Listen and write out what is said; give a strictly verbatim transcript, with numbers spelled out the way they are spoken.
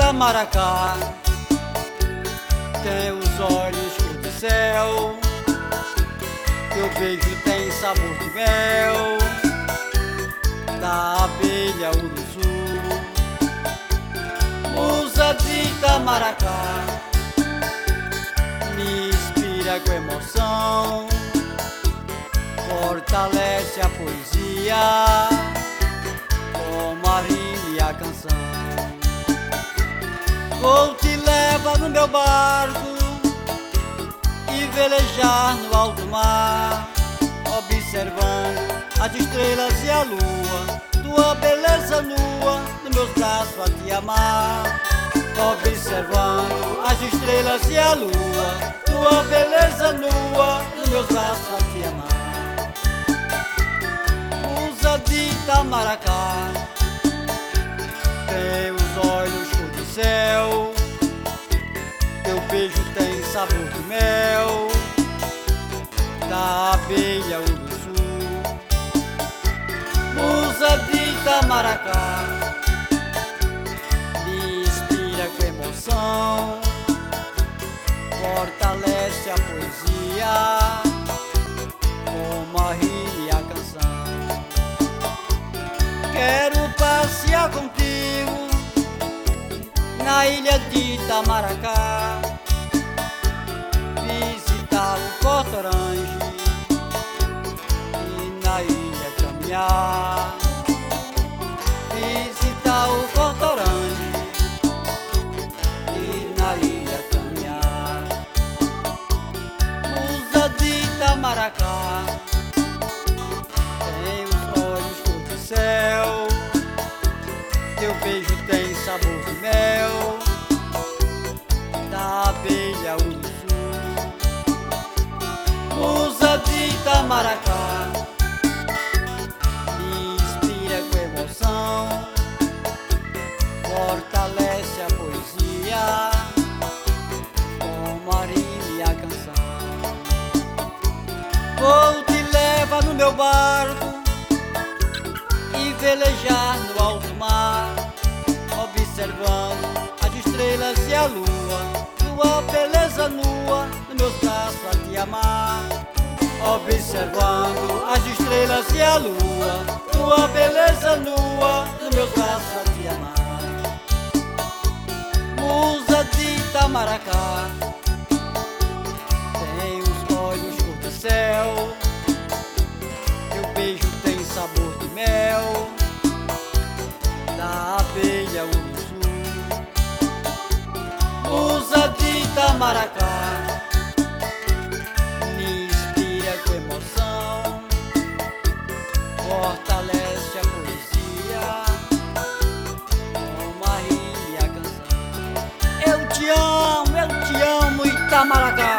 Itamaracá tem os olhos cor de céu, teu beijo tem sabor de mel, da abelha uruzu. Musa de Itamaracá me inspira com emoção, fortalece a poesia, como a rima e a canção. Vou te levar no meu barco e velejar no alto mar, observando as estrelas e a lua, tua beleza nua, nos meus braços a te amar. Observando as estrelas e a lua, tua beleza nua, nos meus braços a te amar. Musa de Itamaracá tem os olhos cor de céu, teu beijo tem sabor de mel, da abelha uruzu. Musa de Itamaracá me inspira com emoção, fortalece a poesia, como a rima e a canção. Quero passear contigo na ilha de Itamaracá, visitar o Forte Orange e na ilha caminhar. Visitar o Forte Orange e na ilha caminhar. Musa de Itamaracá tem os olhos cor de céu, teu beijo tem sabor de mel, da abelha uruzu. Musa de Itamaracá me inspira com emoção, fortalece a poesia, como a rima e a canção. Vou te levar no meu barco e velejar no alto mar, observando as estrelas e a lua, tua beleza nua, nos meus braços a te amar. Observando as estrelas e a lua, tua beleza nua, nos meus braços a te amar. Musa de Itamaracá tem os olhos cor de céu, teu beijo tem sabor de mel, da abelha uruzu. Musa de Itamaracá me inspira com emoção, fortalece a poesia, como a rima e a canção. Eu te amo, eu te amo, Itamaracá.